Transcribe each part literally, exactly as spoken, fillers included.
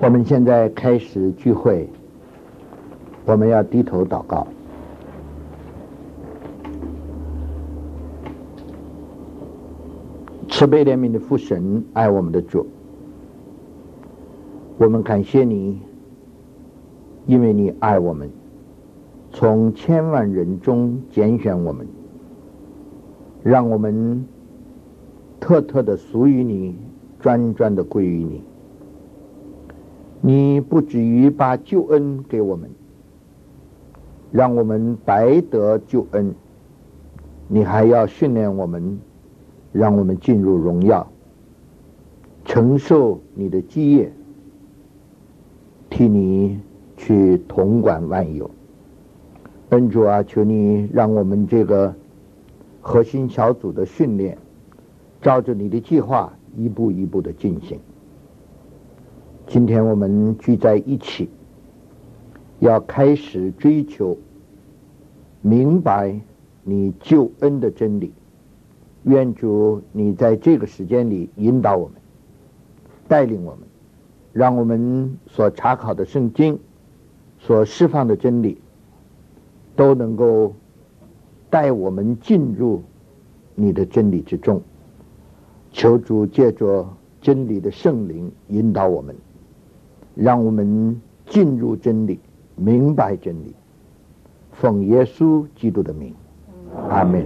我们现在开始聚会，我们要低头祷告。慈悲怜悯的父神，爱我们的主，我们感谢你，因为你爱我们，从千万人中拣选我们，让我们特特的属于你，专专的归于你。你不至于把救恩给我们，让我们白得救恩，你还要训练我们，让我们进入荣耀，承受你的基业，替你去统管万有。恩主啊，求你让我们这个核心小组的训练，照着你的计划一步一步的进行。今天我们聚在一起，要开始追求明白你救恩的真理。愿主你在这个时间里引导我们，带领我们，让我们所查考的圣经，所释放的真理，都能够带我们进入你的真理之中。求主借着真理的圣灵引导我们，让我们进入真理，明白真理。奉耶稣基督的名，阿们。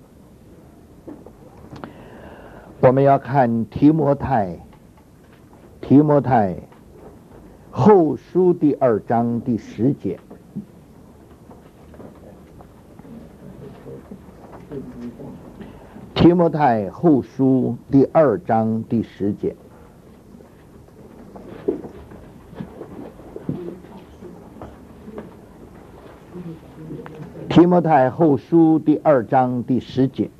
我们要看提摩太提摩太后书第二章第十节。提摩太后书第二章第十节。提摩太后书第二章第十节。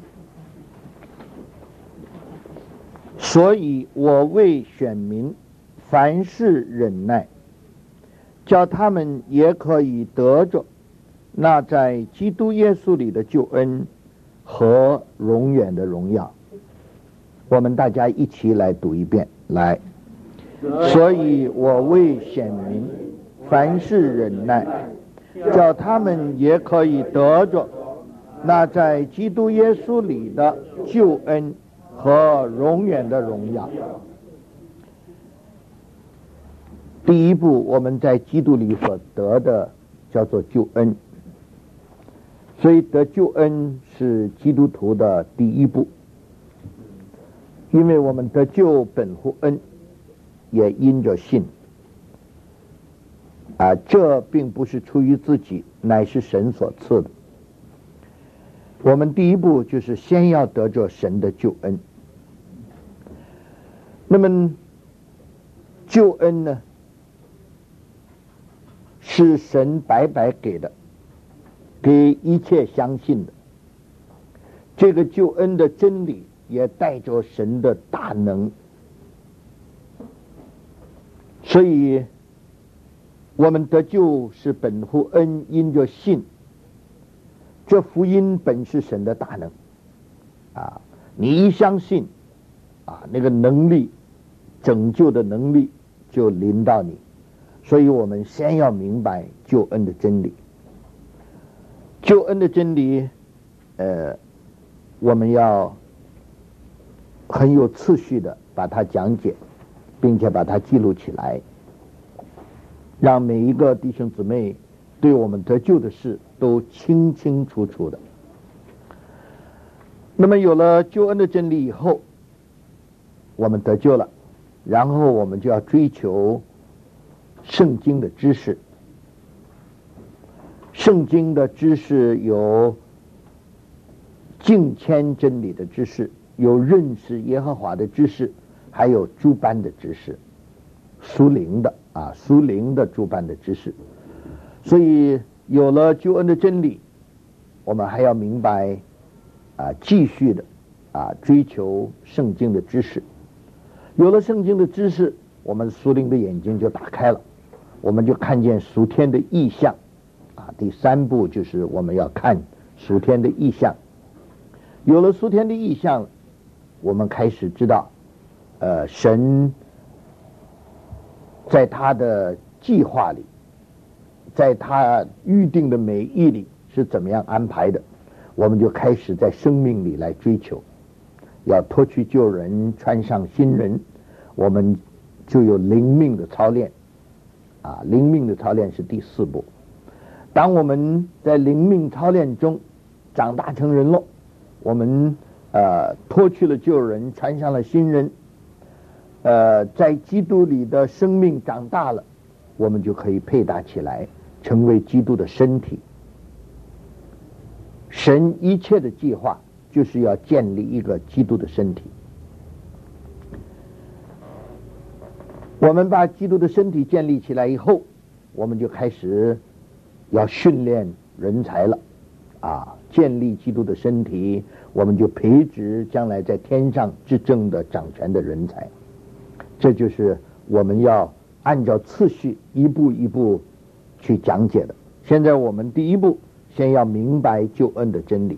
所以我为选民凡事忍耐，叫他们也可以得着那在基督耶稣里的救恩和永远的荣耀。我们大家一起来读一遍，来。所以我为选民凡事忍耐，叫他们也可以得着那在基督耶稣里的救恩和永远的荣耀。第一步，我们在基督里所得的叫做救恩，所以得救恩是基督徒的第一步。因为我们得救本乎恩，也因着信啊，这并不是出于自己，乃是神所赐的。我们第一步就是先要得着神的救恩。那么救恩呢，是神白白给的，给一切相信的。这个救恩的真理也带着神的大能，所以我们得救是本乎恩，因着信。这福音本是神的大能啊！你一相信啊，那个能力，拯救的能力就临到你。所以我们先要明白救恩的真理。救恩的真理，呃，我们要很有次序的把它讲解，并且把它记录起来，让每一个弟兄姊妹对我们得救的事都清清楚楚的。那么有了救恩的真理以后，我们得救了，然后我们就要追求圣经的知识。圣经的知识有敬虔真理的知识，有认识耶和华的知识，还有诸般的知识，属灵的啊，属灵的诸般的知识。所以有了救恩的真理，我们还要明白啊，继续的啊追求圣经的知识。有了圣经的知识，我们属灵的眼睛就打开了，我们就看见属天的异象啊。第三步就是我们要看属天的异象。有了属天的异象，我们开始知道呃神在他的计划里，在他预定的美意里是怎么样安排的，我们就开始在生命里来追求，要脱去旧人，穿上新人，我们就有灵命的操练啊，灵命的操练是第四步。当我们在灵命操练中长大成人了，我们呃脱去了旧人，穿上了新人，呃，在基督里的生命长大了，我们就可以配搭起来，成为基督的身体。神一切的计划就是要建立一个基督的身体。我们把基督的身体建立起来以后，我们就开始要训练人才了啊！建立基督的身体，我们就培植将来在天上执政的掌权的人才。这就是我们要按照次序一步一步去讲解的。现在我们第一步先要明白救恩的真理。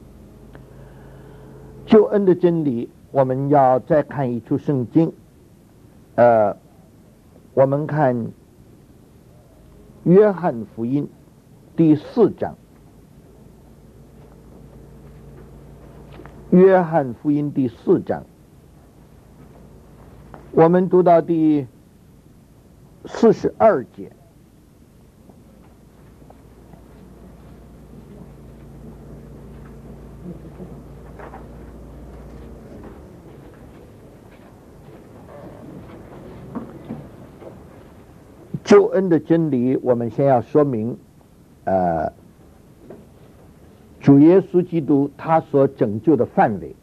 救恩的真理，我们要再看一处圣经，呃，我们看约翰福音第四章。约翰福音第四章，我们读到第四十二节。救恩的真理，我们先要说明，呃，主耶稣基督他所拯救的范围。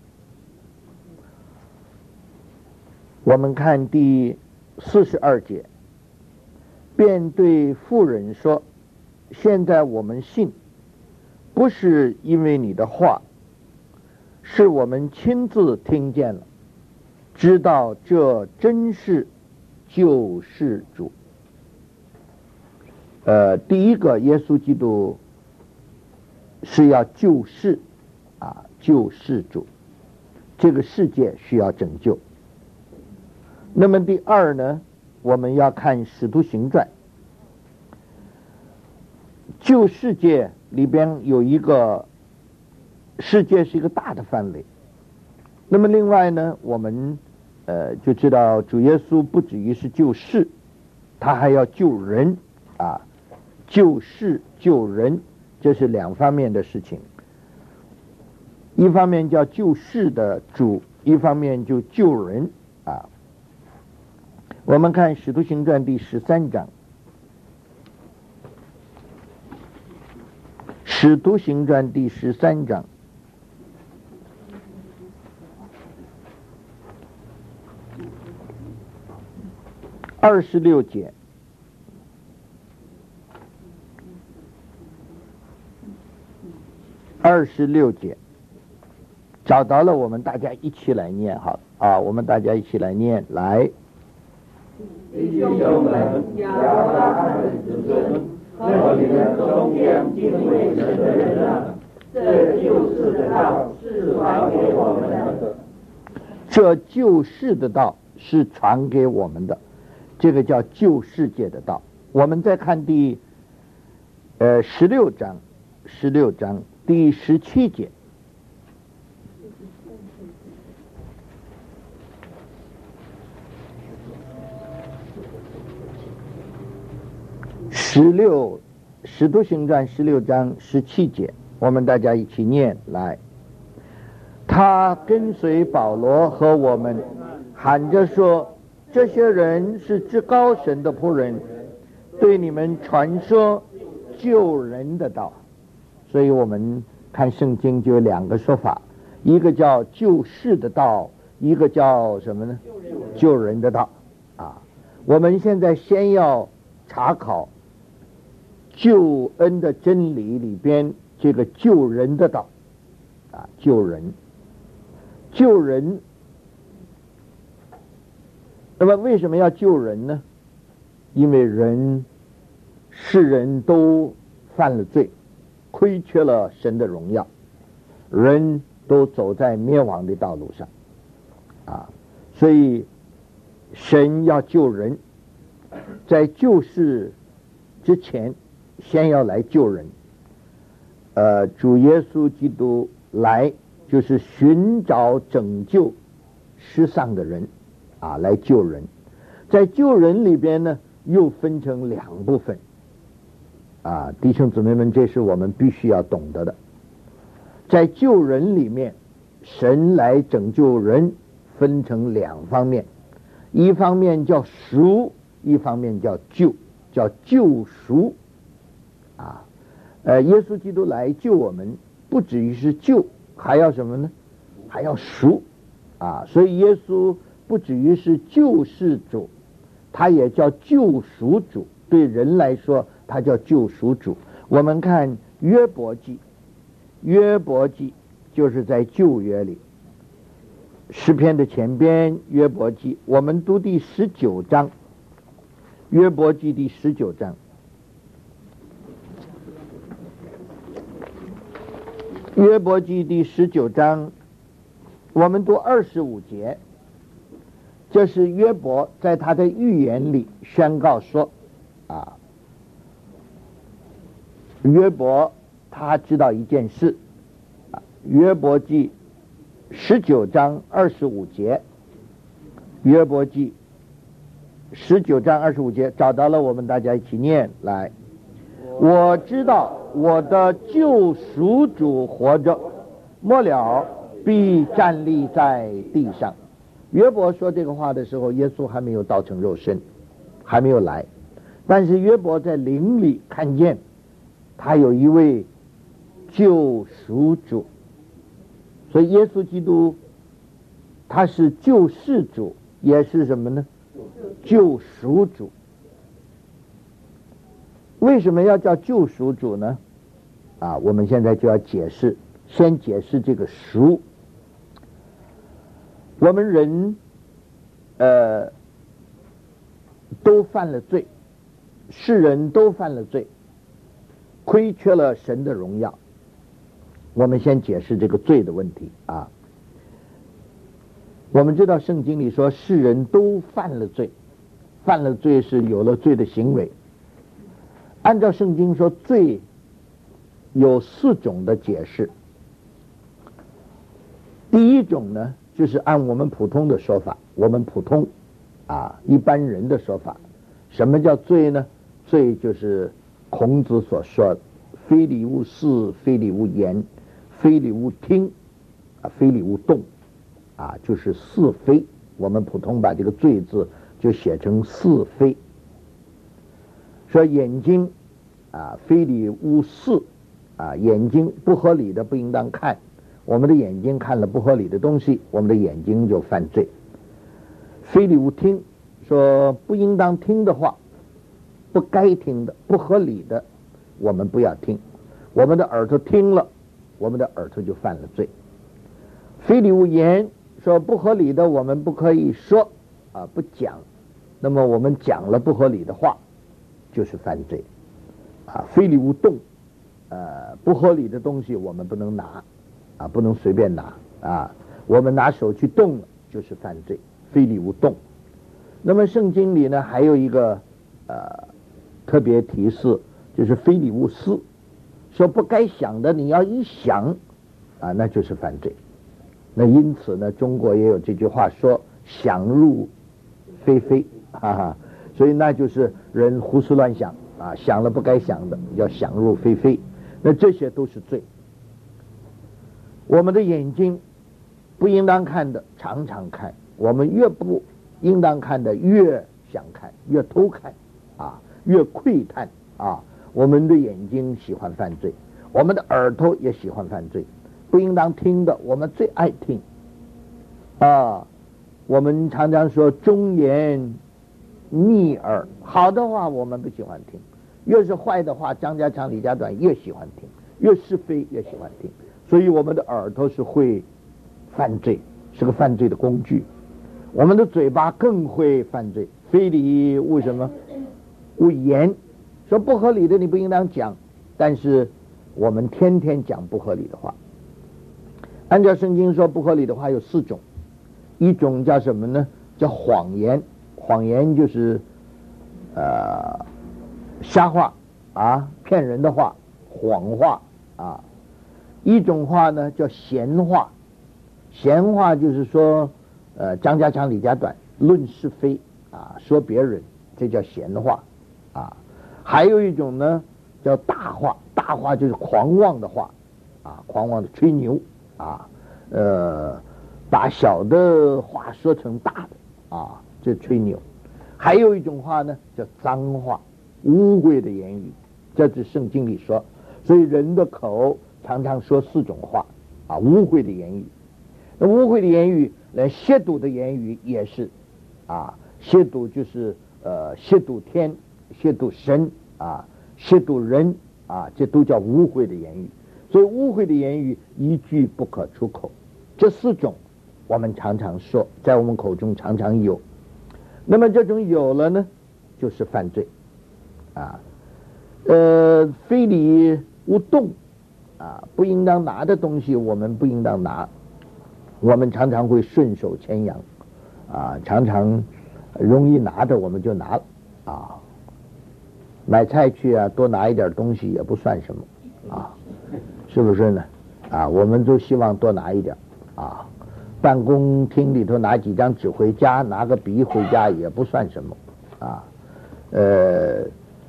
我们看第四十二节，便对妇人说：“现在我们信，不是因为你的话，是我们亲自听见了，知道这真是救世主。”呃，第一个，耶稣基督是要救世啊，救世主，这个世界需要拯救。那么第二呢，我们要看《使徒行传》，救世界里边有一个世界是一个大的范围。那么另外呢，我们呃就知道主耶稣不止于是救世，他还要救人啊。救世救人，这是两方面的事情。一方面叫救世的主，一方面就救人啊。我们看《使徒行传》第十三章，《使徒行传》第十三章二十六节。二十六节，找到了，我们大家一起来念，好啊，我们大家一起来念，来。 弟兄们，亚伯拉罕的子孙和你们中间敬畏神的人啊，这救世的道是传给我们的。 这救世的道是传给我们的，这个叫救世界的道。我们再看第呃十六章，十六章。第十七节，十六，使徒行传十六章十七节，我们大家一起念来。他跟随保罗和我们，喊着说：“这些人是至高神的仆人，对你们传说救人的道。”所以我们看圣经就有两个说法，一个叫救世的道，一个叫什么呢？救人的道啊。我们现在先要查考救恩的真理里边这个救人的道啊，救人救人。那么为什么要救人呢？因为人世人都犯了罪，亏缺了神的荣耀，人都走在灭亡的道路上啊，所以神要救人， 在救世之前，先要来救人。呃，主耶稣基督来就是寻找拯救失丧的人啊，来救人。在救人里边呢，又分成两部分啊，弟兄姊妹们，这是我们必须要懂得的。在救人里面，神来拯救人分成两方面，一方面叫赎，一方面叫救，叫救赎啊。呃，耶稣基督来救我们，不止于是救，还要什么呢？还要赎啊。所以耶稣不止于是救世主，他也叫救赎主。对人来说，他叫救赎主。我们看约伯记，约伯记就是在旧约里，诗篇的前边，约伯记，我们读第十九章，约伯记第十九章。约伯记第十九章，我们读二十五节，这是约伯在他的预言里宣告说啊，约伯他知道一件事啊，约伯记十九章二十五节，约伯记十九章二十五节，找到了，我们大家一起念来。我知道我的救赎主活着，末了必站立在地上。约伯说这个话的时候，耶稣还没有道成肉身，还没有来，但是约伯在灵里看见他有一位救赎主，所以耶稣基督他是救世主，也是什么呢？救赎主。为什么要叫救赎主呢？啊，我们现在就要解释，先解释这个赎。我们人呃都犯了罪，世人都犯了罪，亏缺了神的荣耀。我们先解释这个罪的问题啊。我们知道圣经里说世人都犯了罪，犯了罪是有了罪的行为。按照圣经说，罪有四种的解释。第一种呢，就是按我们普通的说法，我们普通啊一般人的说法，什么叫罪呢？罪就是孔子所说的非礼勿视，非礼勿言，非礼勿听啊，非礼勿动啊，就是是非。我们普通把这个罪字就写成是非。说眼睛啊，非礼勿视啊，眼睛不合理的不应当看，我们的眼睛看了不合理的东西，我们的眼睛就犯罪。非礼勿听，说不应当听的话，不该听的，不合理的，我们不要听。我们的耳朵听了，我们的耳朵就犯了罪。非礼勿言，说不合理的我们不可以说啊，不讲，那么我们讲了不合理的话，就是犯罪啊。非礼勿动，呃，不合理的东西我们不能拿啊，不能随便拿啊，我们拿手去动了就是犯罪，非礼勿动。那么圣经里呢还有一个呃特别提示，就是非礼勿思，说不该想的你要一想啊，那就是犯罪。那因此呢，中国也有这句话说想入非非，哈哈，所以那就是人胡思乱想啊，想了不该想的，要想入非非，那这些都是罪。我们的眼睛不应当看的常常看，我们越不应当看的越想看，越偷看啊，越窥探啊，我们的眼睛喜欢犯罪，我们的耳朵也喜欢犯罪。不应当听的我们最爱听啊，我们常常说忠言逆耳，好的话我们不喜欢听，越是坏的话，张家长李家短越喜欢听，越是非越喜欢听，所以我们的耳朵是会犯罪，是个犯罪的工具。我们的嘴巴更会犯罪，非礼勿什么勿言，说不合理的你不应当讲，但是我们天天讲不合理的话。按照圣经说不合理的话有四种，一种叫什么呢？叫谎言。谎言就是呃瞎话啊，骗人的话，谎话啊。一种话呢叫闲话，闲话就是说呃张家长李家短，论是非啊，说别人，这叫闲话啊。还有一种呢叫大话，大话就是狂妄的话啊，狂妄的吹牛啊，呃把小的话说成大的啊，这吹牛。还有一种话呢叫脏话，污秽的言语，这是圣经里说。所以人的口常常说四种话啊，污秽的言语。那污秽的言语，连亵渎的言语也是啊，亵渎就是呃亵渎天，亵渎神啊，亵渎人啊，这都叫污秽的言语。所以污秽的言语一句不可出口。这四种我们常常说，在我们口中常常有。那么这种有了呢，就是犯罪啊。呃，非礼勿动啊，不应当拿的东西我们不应当拿，我们常常会顺手牵羊啊，常常容易拿的我们就拿了啊。买菜去啊，多拿一点东西也不算什么啊，是不是呢？啊，我们都希望多拿一点啊。办公厅里头拿几张纸回家，拿个笔回家也不算什么啊。呃，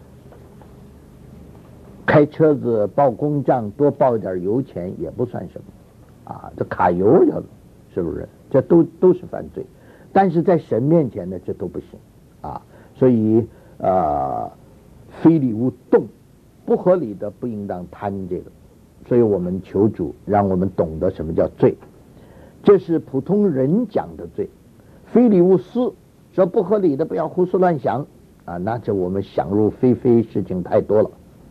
开车子报公账多报一点油钱也不算什么啊。这卡油要是不是？这都都是犯罪，但是在神面前呢，这都不行啊。所以呃，非礼勿动，不合理的不应当贪这个。所以我们求主让我们懂得什么叫罪。这是普通人讲的罪。非礼勿思，说不合理的不要胡思乱想啊，那这我们想入非非，事情太多了。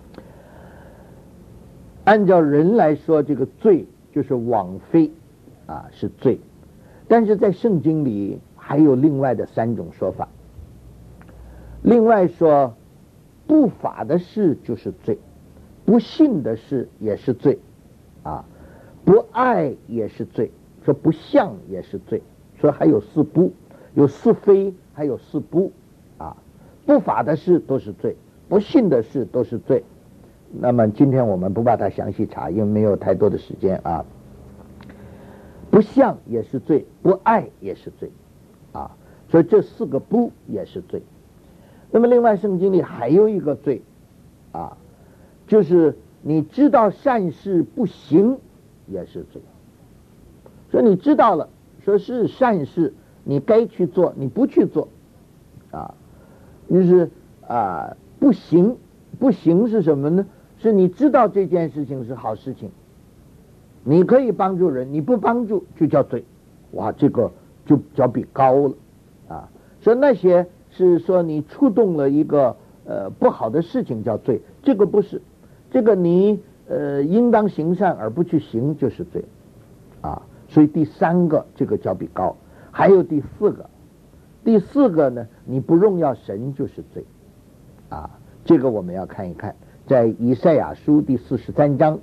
按照人来说，这个罪就是枉非啊，是罪。但是在圣经里还有另外的三种说法。另外说，不法的事就是罪，不信的事也是罪啊，不爱也是罪，说不孝也是罪，说还有四不，有是非，还有是不啊，不法的事都是罪，不信的事都是罪。那么今天我们不把它详细查，因为没有太多的时间啊。不孝也是罪，不爱也是罪啊，所以这四个不也是罪。那么另外圣经里还有一个罪啊，就是你知道善事不行也是罪。说你知道了，说是善事你该去做，你不去做啊，就是啊不行。不行是什么呢？是你知道这件事情是好事情，你可以帮助人，你不帮助就叫罪。哇，这个就叫比高了啊。所以那些是说你触动了一个呃不好的事情叫罪，这个不是，这个你呃应当行善而不去行就是罪啊。所以第三个这个叫比高，还有第四个，第四个呢，你不荣耀神就是罪啊。这个我们要看一看，在以赛亚书第四十三章，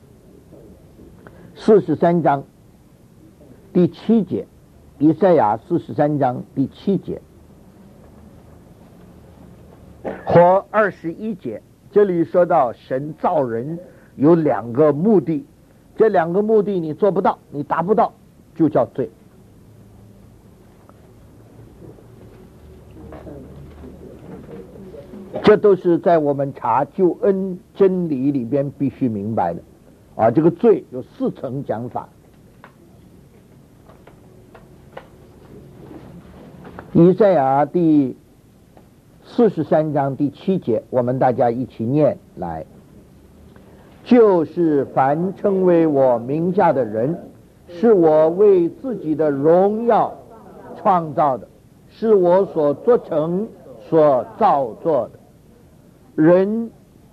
四十三章第七节，以赛亚四十三章第七节和二十一节，这里说到神造人有两个目的，这两个目的你做不到，你达不到，就叫罪。这都是在我们查救恩真理里边必须明白的啊。这个罪有四层讲法。以赛亚第四十三章第七节，我们大家一起念来。就是凡称为我名下的人，是我为自己的荣耀创造的，是我所做成所造作的。人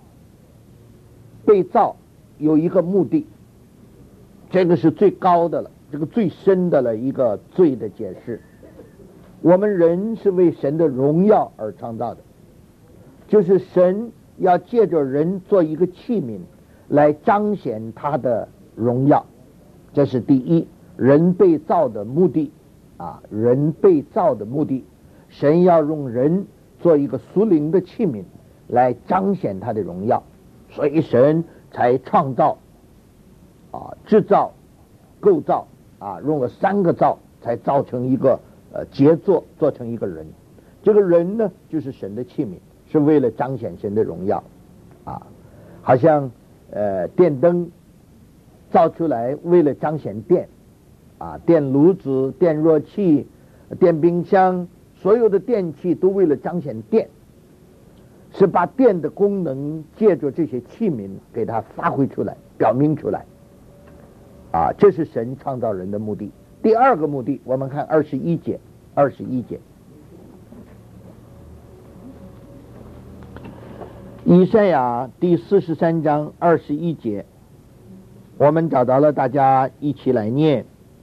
被造有一个目的，这个是最高的了，这个最深的了一个罪的解释。我们人是为神的荣耀而创造的，就是神要借着人做一个器皿来彰显他的荣耀，这是第一，人被造的目的啊，人被造的目的，神要用人做一个属灵的器皿来彰显他的荣耀，所以神才创造啊制造构造啊用了三个造才造成一个呃杰作，做成一个人。这个人呢就是神的器皿，是为了彰显神的荣耀啊，好像呃电灯造出来为了彰显电啊，电炉子、电热器、电冰箱，所有的电器都为了彰显电，是把电的功能借着这些器皿给它发挥出来，表明出来啊，这是神创造人的目的。第二个目的，我们看二十一节，二十一节，以赛亚第四十三章二十一节，我们找到了，大家一起来念。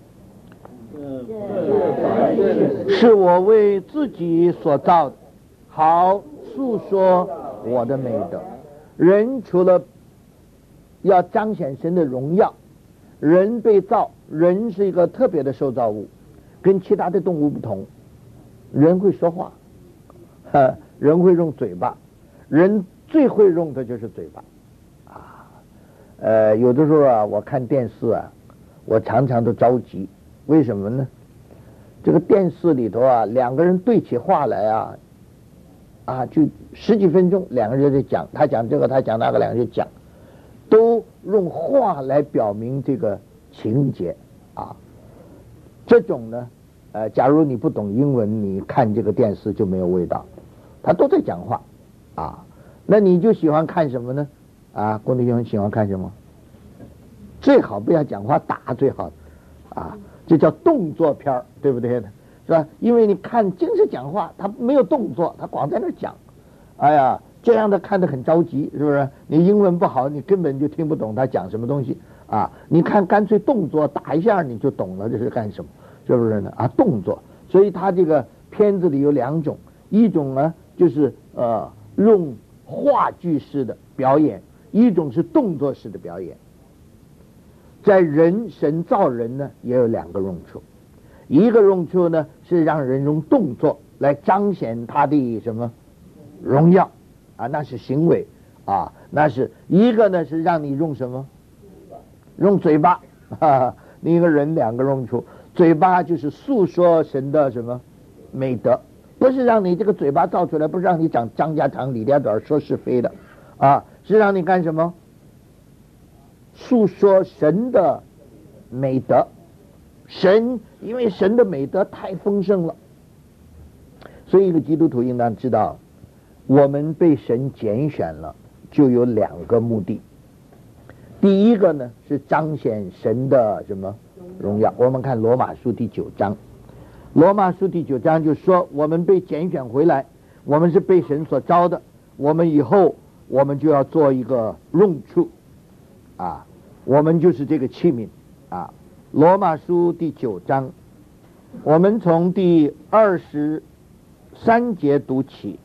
是我为自己所造的，好诉说我的美德。人除了要彰显神的荣耀，人被造，人是一个特别的受造物，跟其他的动物不同。人会说话，人会用嘴巴，人最会用的就是嘴巴啊。呃，有的时候啊，我看电视啊，我常常都着急，为什么呢？这个电视里头啊，两个人对起话来啊，啊，就十几分钟，两个人在讲，他讲这个，他讲那个，两个人就讲，都用话来表明这个情节啊。这种呢，呃，假如你不懂英文，你看这个电视就没有味道，他都在讲话啊。那你就喜欢看什么呢？啊，郭弟兄喜欢看什么？最好不要讲话打最好啊。这叫动作片儿，对不对呢？是吧？因为你看净是讲话，他没有动作，他光在那讲，哎呀，这样的看得很着急，是不是？你英文不好，你根本就听不懂他讲什么东西啊！你看，干脆动作打一下你就懂了，这是干什么？是不是呢？啊，动作。所以他这个片子里有两种，一种呢就是呃用话剧式的表演，一种是动作式的表演。在人神造人呢，也有两个用处，一个用处呢是让人用动作来彰显他的什么荣耀啊，那是行为啊，那是一个呢是让你用什么，用嘴巴啊，一个人两个用处，嘴巴就是诉说神的什么美德，不是让你这个嘴巴造出来，不是让你讲张家长李家短说是非的啊，是让你干什么？诉说神的美德。神因为神的美德太丰盛了，所以一个基督徒应当知道，我们被神拣选了就有两个目的。第一个呢是彰显神的什么荣耀。我们看罗马书第九章，罗马书第九章就说我们被拣选回来，我们是被神所招的，我们以后我们就要做一个用处啊，我们就是这个器皿啊。罗马书第九章，我们从第二十三节读起。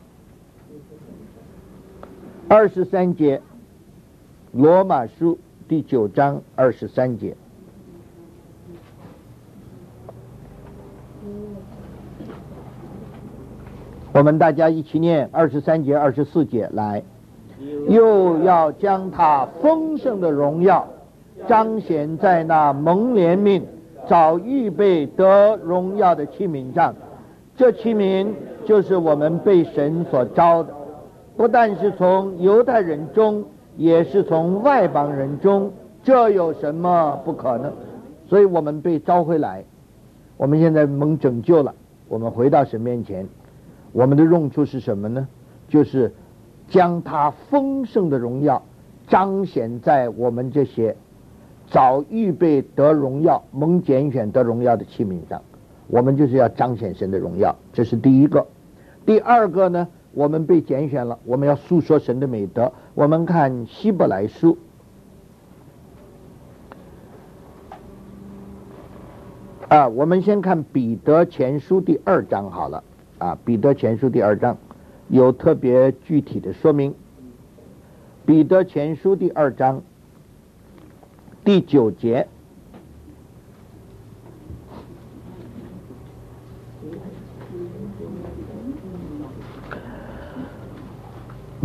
二十三节，罗马书第九章二十三节。我们大家一起念二十三节、二十四节来。又要将他丰盛的荣耀彰显在那蒙怜悯早预备得荣耀的器皿上，这器皿就是我们被神所招的，不但是从犹太人中，也是从外邦人中，这有什么不可能？所以我们被招回来，我们现在蒙拯救了，我们回到神面前，我们的用处是什么呢？就是将他丰盛的荣耀彰显在我们这些早预备得荣耀、蒙拣选得荣耀的器皿上。我们就是要彰显神的荣耀，这是第一个。第二个呢，我们被拣选了，我们要诉说神的美德。我们看希伯来书啊，我们先看彼得前书第二章好了啊，彼得前书第二章有特别具体的说明。彼得前书第二章第九节，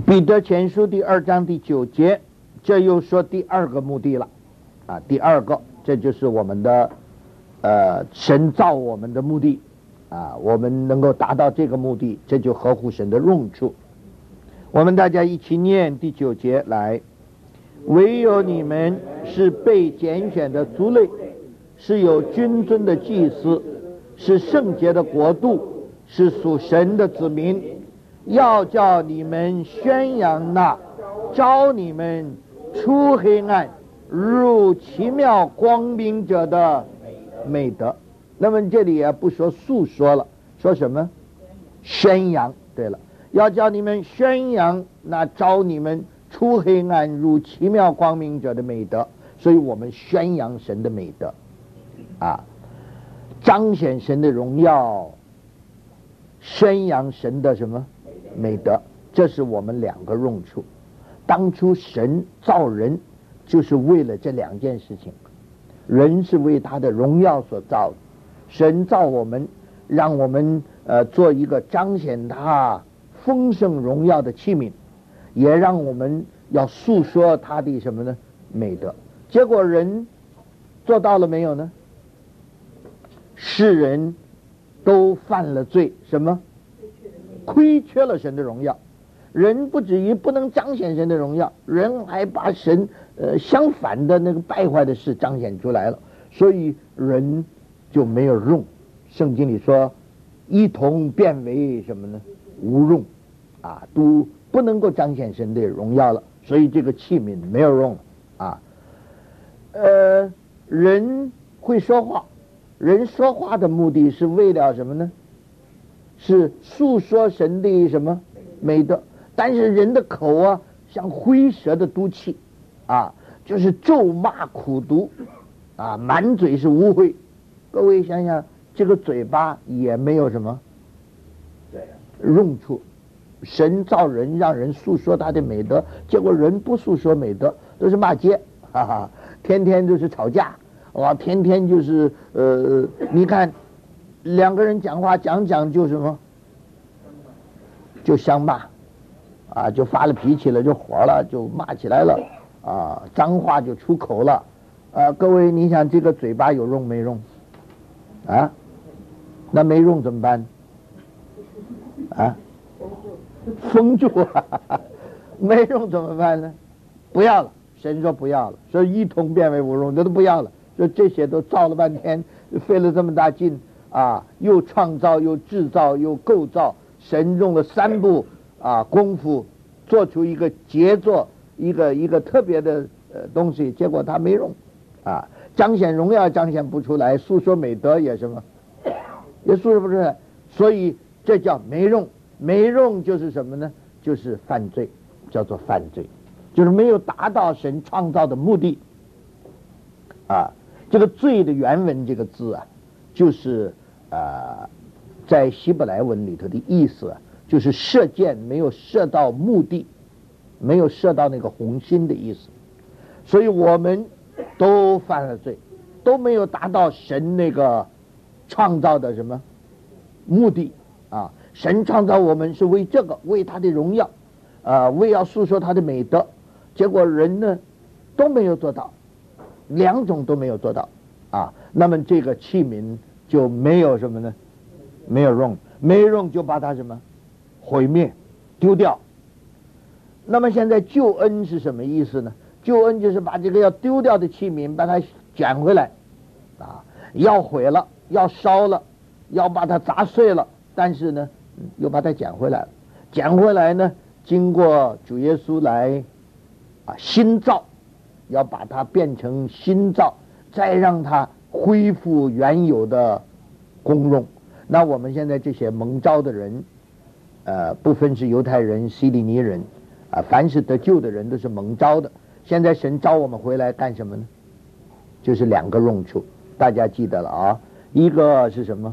彼得前书第二章第九节，这又说第二个目的了啊，第二个，这就是我们的呃神造我们的目的啊，我们能够达到这个目的，这就合乎神的用处。我们大家一起念第九节来，唯有你们是被拣选的族类，是有君尊的祭司，是圣洁的国度，是属神的子民，要叫你们宣扬那召你们出黑暗入奇妙光明者的美德。那么这里也不说诉说了，说什么？宣扬。对了，要叫你们宣扬那召你们出黑暗入奇妙光明者的美德。所以我们宣扬神的美德啊，彰显神的荣耀，宣扬神的什么美德，这是我们两个用处。当初神造人就是为了这两件事情，人是为他的荣耀所造的，神造我们让我们呃做一个彰显他丰盛荣耀的器皿，也让我们要诉说他的什么呢美德。结果人做到了没有呢？世人都犯了罪，什么？亏缺了神的荣耀。人不止于不能彰显神的荣耀，人还把神呃相反的那个败坏的事彰显出来了，所以人就没有用。圣经里说一同变为什么呢？无用啊，都不能够彰显神的荣耀了，所以这个器皿没有用啊。呃，人会说话，人说话的目的是为了什么呢？是诉说神的什么美德。但是人的口啊，像灰蛇的毒气啊，就是咒骂苦毒啊，满嘴是污秽。各位想想，这个嘴巴也没有什么用处。神造人让人诉说他的美德，结果人不诉说美德，都是骂街，哈哈，天天就是吵架，哇，天天就是呃，你看两个人讲话讲讲就什么，就相骂。啊，就发了脾气了，就火了，就骂起来了，啊，脏话就出口了，啊，各位，你想这个嘴巴有用没用？啊，那没用怎么办？啊，封住啊，没用怎么办呢？不要了，神说不要了，说一同变为无用，这都不要了，说这些都造了半天，费了这么大劲啊，又创造又制造又构造，神用了三步。啊，功夫做出一个杰作，一个一个特别的呃东西，结果他没用，啊，彰显荣耀彰显不出来，诉说美德也什么，也诉说不出来，所以这叫没用。没用就是什么呢？就是犯罪，叫做犯罪，就是没有达到神创造的目的。啊，这个罪的原文这个字啊，就是啊，在希伯来文里头的意思啊。就是射箭没有射到目的，没有射到那个红心的意思，所以我们都犯了罪，都没有达到神那个创造的什么目的啊！神创造我们是为这个，为他的荣耀，啊，为要诉说他的美德。结果人呢都没有做到，两种都没有做到啊。那么这个器皿就没有什么呢？没有用，没有用就把它什么？毁灭丢掉。那么现在救恩是什么意思呢？救恩就是把这个要丢掉的器皿把它捡回来啊，要毁了，要烧了，要把它砸碎了，但是呢又把它捡回来了。捡回来呢，经过主耶稣来啊新造，要把它变成新造，再让它恢复原有的功用。那我们现在这些蒙召的人，呃，不分是犹太人、希利尼人，啊，凡是得救的人都是蒙召的。现在神召我们回来干什么呢？就是两个用处，大家记得了啊。一个是什么？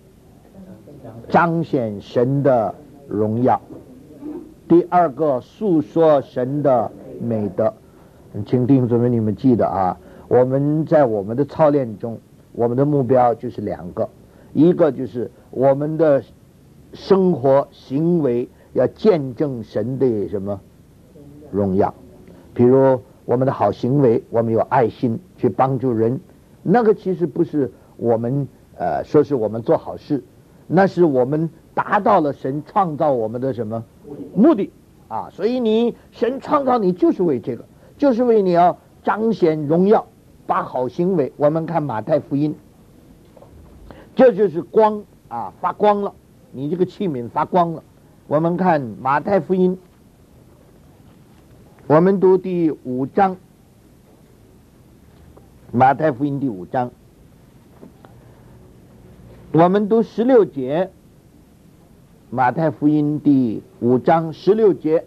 彰显神的荣耀。第二个，诉说神的美德。请弟兄姊妹你们记得啊，我们在我们的操练中，我们的目标就是两个，一个就是我们的生活行为要见证神的什么荣耀。比如我们的好行为，我们有爱心去帮助人，那个其实不是我们呃说是我们做好事，那是我们达到了神创造我们的什么目的啊。所以你神创造你就是为这个，就是为你要彰显荣耀，把好行为。我们看马太福音，这就是光啊，发光了，你这个器皿发光了。我们看马太福音，我们读第五章，马太福音第五章，我们读十六节，马太福音第五章十六节，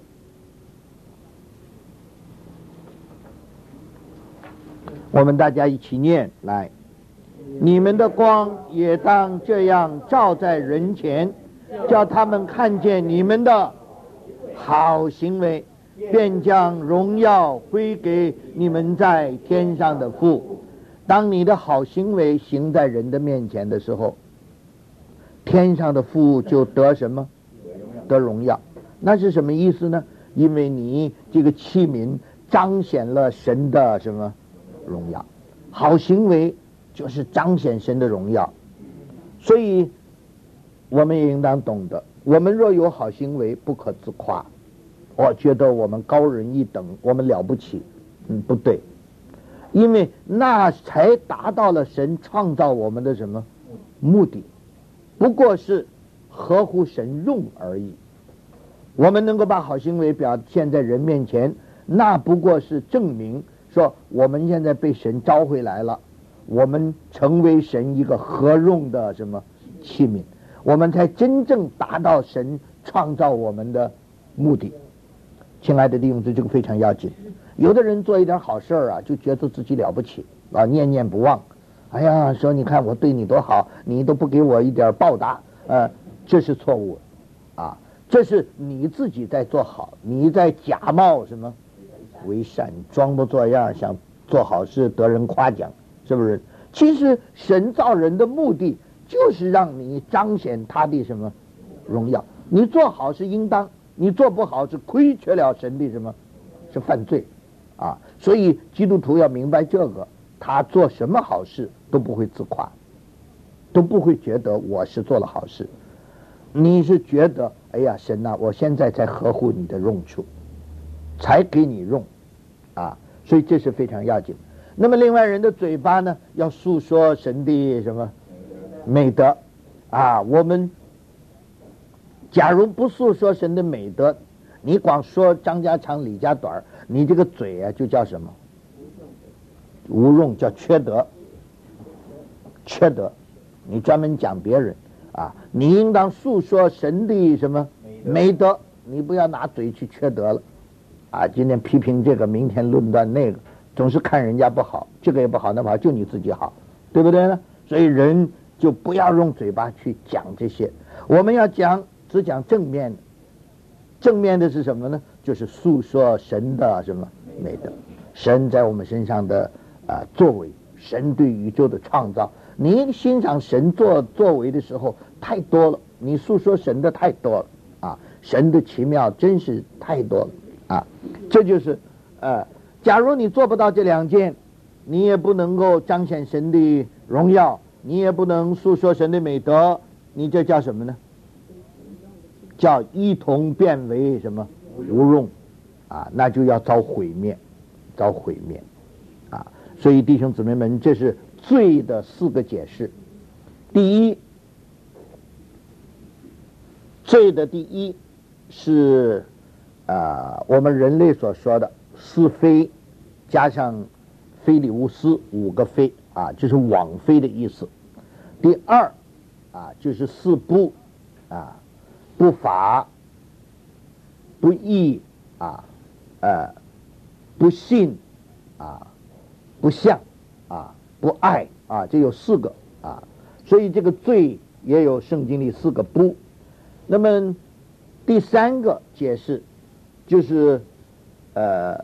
我们大家一起念来。你们的光也当这样照在人前，叫他们看见你们的好行为，便将荣耀归给你们在天上的父。当你的好行为行在人的面前的时候，天上的父就得什么？得荣耀。那是什么意思呢？因为你这个器皿彰显了神的什么荣耀，好行为就是彰显神的荣耀。所以我们也应当懂得，我们若有好行为，不可自夸，我觉得我们高人一等，我们了不起。嗯，不对，因为那才达到了神创造我们的什么目的，不过是合乎神用而已。我们能够把好行为表现在人面前，那不过是证明说我们现在被神召回来了，我们成为神一个合用的什么器皿，我们才真正达到神创造我们的目的。亲爱的弟兄姊妹，这个非常要紧。有的人做一点好事啊，就觉得自己了不起啊，念念不忘。哎呀，说你看我对你多好，你都不给我一点报答，呃，这是错误啊，这是你自己在做好，你在假冒什么为善，装模作样想做好事得人夸奖，是不是？其实神造人的目的就是让你彰显他的什么荣耀。你做好是应当，你做不好是亏缺了神的什么，是犯罪啊。所以基督徒要明白这个，他做什么好事都不会自夸，都不会觉得我是做了好事。你是觉得哎呀神呐、啊，我现在才合乎你的用处，才给你用啊，所以这是非常要紧。那么另外人的嘴巴呢，要诉说神的什么美德啊。我们假如不诉说神的美德，你光说张家长李家短，你这个嘴啊就叫什么无用，叫缺德。缺德，你专门讲别人啊，你应当诉说神的什么美德，你不要拿嘴去缺德了啊。今天批评这个，明天论断那个，总是看人家不好，这个也不好那不好，就你自己好，对不对呢？所以人就不要用嘴巴去讲这些，我们要讲只讲正面的。正面的是什么呢？就是诉说神的什么美德，神在我们身上的啊、呃、作为，神对宇宙的创造。你欣赏神作作为的时候太多了，你诉说神的太多了啊，神的奇妙真是太多了啊。这就是呃，假如你做不到这两件，你也不能够彰显神的荣耀，你也不能诉说神的美德，你这叫什么呢？叫一同变为什么无用啊，那就要遭毁灭，遭毁灭啊。所以弟兄姊妹们，这是罪的四个解释。第一，罪的第一是啊、呃，我们人类所说的是非加上非礼勿视，五个非啊，就是枉非的意思。第二啊，就是四不啊。不法、不义啊，呃，不信啊，不孝啊，不爱啊，这有四个啊，所以这个罪也有圣经里四个不。那么第三个解释就是呃，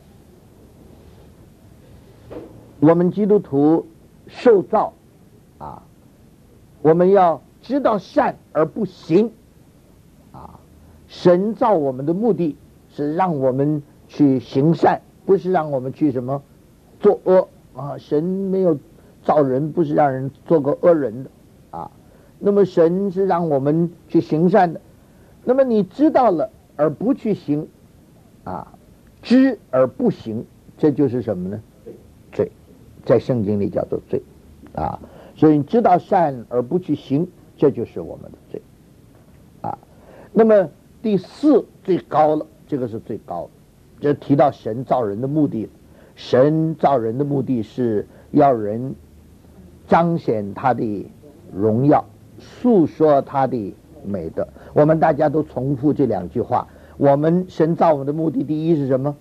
我们基督徒受造啊，我们要知道善而不行。 神造我们的目的是让我们去行善，不是让我们去什么作恶啊。神没有造人不是让人做个恶人的啊。那么神是让我们去行善的。那么你知道了而不去行啊，知而不行，这就是什么呢？罪，在圣经里叫做罪啊。所以你知道善而不去行，这就是我们的罪啊。那么第四最高了，这个是最高的，这提到神造人的目的了。神造人的目的是要人彰显他的荣耀，诉说他的美德。我们大家都重复这两句话。我们神造我们的目的，第一是什么？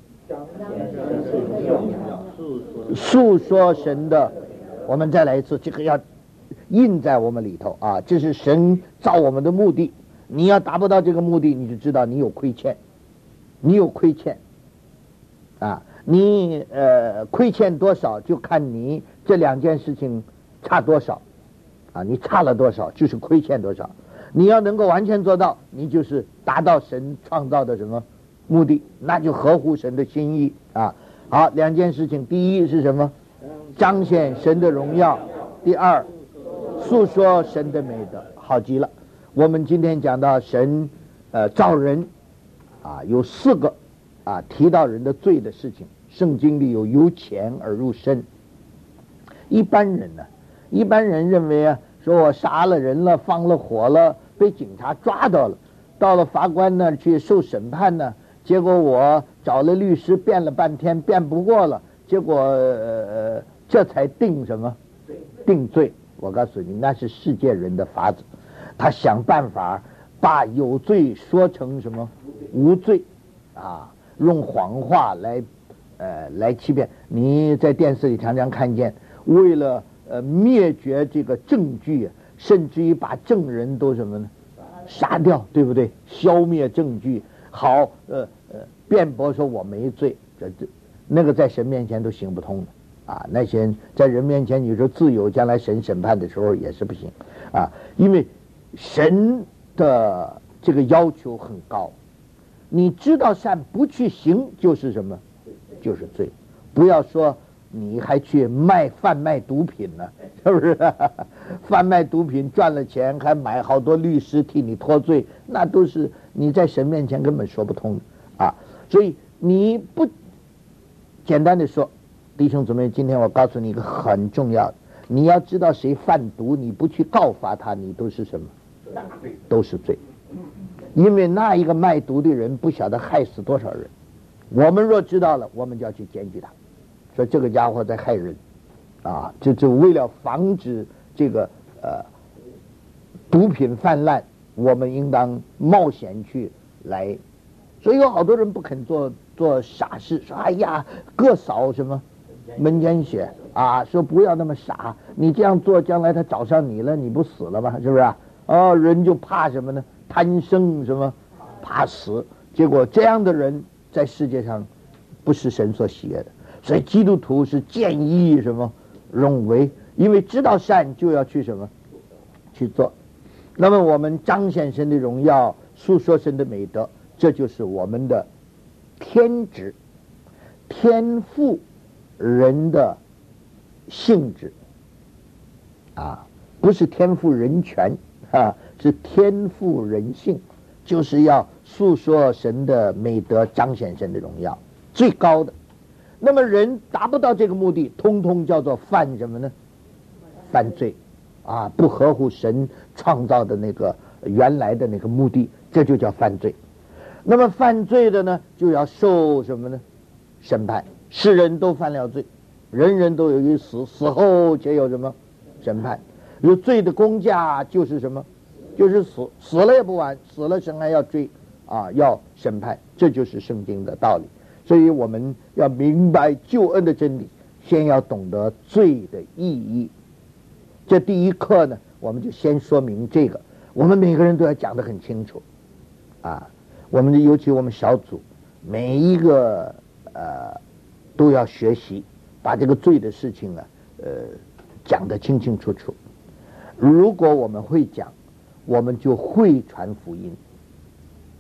诉说神的。我们再来一次，这个要印在我们里头啊！这是神造我们的目的。你要达不到这个目的，你就知道你有亏欠，你有亏欠啊！你呃亏欠多少，就看你这两件事情差多少啊！你差了多少，就是亏欠多少。你要能够完全做到，你就是达到神创造的什么目的，那就合乎神的心意啊！好，两件事情，第一是什么？彰显神的荣耀。第二，诉说神的美德。好极了。我们今天讲到神呃造人啊，有四个啊提到人的罪的事情。圣经里有由浅而入深。一般人呢，一般人认为啊，说我杀了人了，放了火了，被警察抓到了，到了法官那儿去受审判呢，结果我找了律师辩了半天，辩不过了，结果呃这才定什么？定罪。我告诉你，那是世界人的法子，他想办法把有罪说成什么无罪啊，用谎话来呃来欺骗。你在电视里常常看见，为了呃灭绝这个证据，甚至于把证人都什么呢杀掉，对不对？消灭证据，好呃呃辩驳说我没罪，这这那个在神面前都行不通的。啊，那些在人面前你说自由，将来神审判的时候也是不行啊，因为神的这个要求很高，你知道善不去行就是什么？就是罪。不要说你还去卖贩卖毒品呢，是不是？贩卖毒品赚了钱，还买好多律师替你脱罪，那都是你在神面前根本说不通的啊。所以你不简单的说。弟兄姊妹，今天我告诉你一个很重要的，你要知道谁贩毒，你不去告发他，你都是什么？都是罪。因为那一个卖毒的人不晓得害死多少人，我们若知道了，我们就要去检举他，说这个家伙在害人啊！这就为了防止这个呃毒品泛滥，我们应当冒险去来。所以有好多人不肯做做傻事，说哎呀，各扫什么门前雪啊，说不要那么傻，你这样做将来他找上你了，你不死了吗？是不是啊？哦，人就怕什么呢？贪生什么？怕死。结果这样的人在世界上不是神所喜悦的。所以基督徒是见义什么容为，因为知道善就要去什么去做。那么我们彰显神的荣耀，诉说神的美德，这就是我们的天职，天赋人的性质啊，不是天赋人权啊，是天赋人性，就是要诉说神的美德，彰显神的荣耀，最高的。那么人达不到这个目的，通通叫做犯什么呢？犯罪啊，不合乎神创造的那个原来的那个目的，这就叫犯罪。那么犯罪的呢，就要受什么呢？审判。世人都犯了罪，人人都有一死，死后且有什么审判？有罪的公价就是什么？就是死，死了也不完，死了神还要追啊，要审判，这就是圣经的道理。所以我们要明白救恩的真理，先要懂得罪的意义。这第一课呢，我们就先说明这个，我们每个人都要讲得很清楚啊。我们尤其我们小组每一个呃都要学习把这个罪的事情啊呃讲得清清楚楚。如果我们会讲，我们就会传福音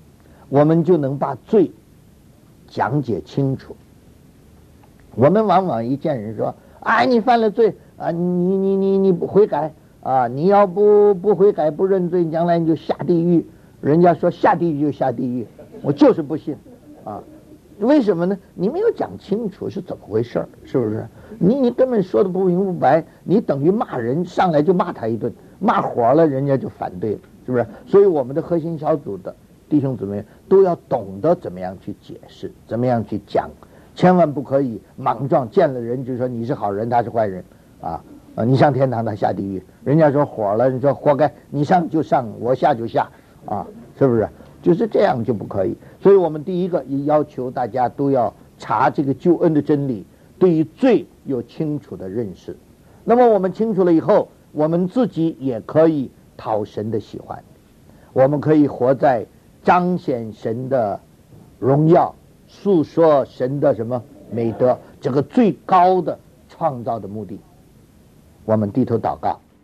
我们就能把罪讲解清楚。我们往往一见人说，哎，你犯了罪啊，你你你你不悔改啊，你要不不悔改不认罪，将来你就下地狱。人家说下地狱就下地狱，我就是不信啊。为什么呢？你没有讲清楚是怎么回事，是不是？你你根本说的不明不白，你等于骂人，上来就骂他一顿，骂火了，人家就反对了，是不是？所以我们的核心小组的弟兄姊妹都要懂得怎么样去解释，怎么样去讲，千万不可以莽撞，见了人就说你是好人，他是坏人啊啊！你上天堂，他下地狱。人家说火了，你说活该，你上就上，我下就下啊，是不是？就是这样就不可以。所以我们第一个也要求大家都要查这个救恩的真理，对于罪有清楚的认识。那么我们清楚了以后，我们自己也可以讨神的喜欢，我们可以活在彰显神的荣耀，诉说神的什么美德，这个最高的创造的目的。我们低头祷告。